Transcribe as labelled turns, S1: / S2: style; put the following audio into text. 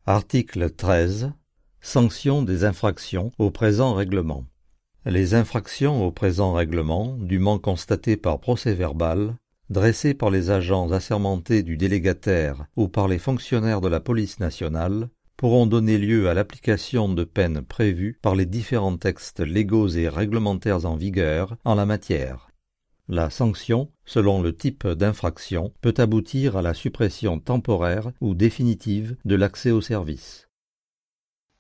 S1: Article 13. Sanction des infractions au présent règlement. Les infractions au présent règlement, dûment constatées par procès-verbal, dressées par les agents assermentés du délégataire ou par les fonctionnaires de la police nationale, pourront donner lieu à l'application de peines prévues par les différents textes légaux et réglementaires en vigueur en la matière. La sanction, selon le type d'infraction, peut aboutir à la suppression temporaire ou définitive de l'accès au service.